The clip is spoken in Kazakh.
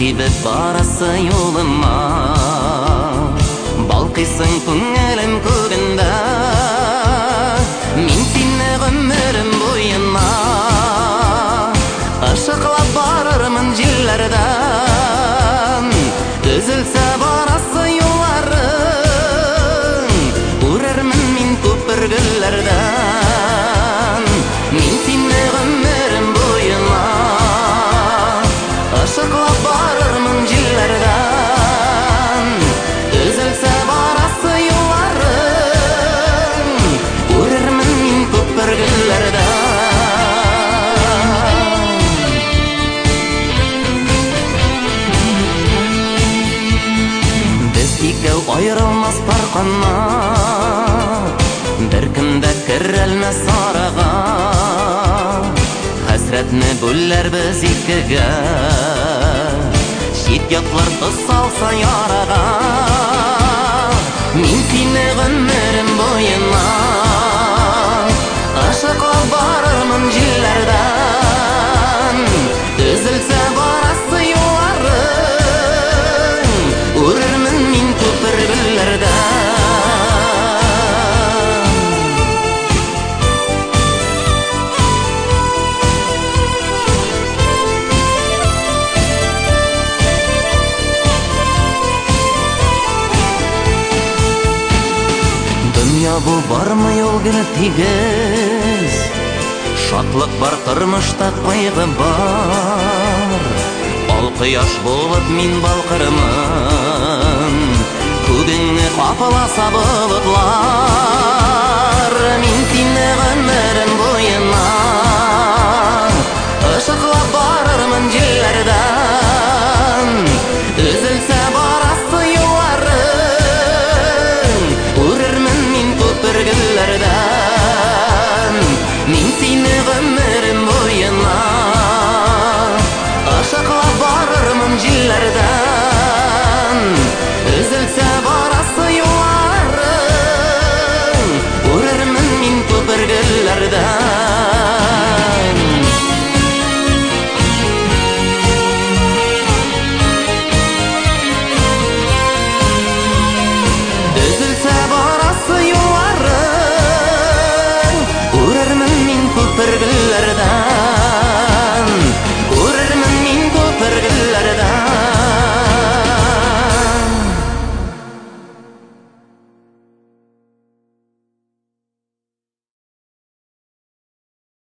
Сибіп барасы юлыма, балқисың күңелім көгінде. Мен сені ғұмырым бойына, ышықлап барырмын жиллерден. Үзілсе барасы юлларың, көрермін мен көпір гүллерден. Мен сені ғұмырым бойына, ышықлап барырмын жиллерден. Үзілсе барасы юлларың, көрермін мен көпір гүллерден. Икәү айрылмас парқанна, бір кімді кірілмес араға. Хәсрәтні бөлләр біз икіге, шет ятлар тұсалса яраға. Мен сені ғұмырым бойына, ышықлап барырмын жиллерден. Үзілсе барасы юлларың, көрермін мен көпір гүллерден. Dünya bu barmы yol гүл тигіз, шатлық бар тұрмышта қайғы бар. Ал құяш болып мен балқырмын, көгіңе қапыласа бұлытлар. Мен сені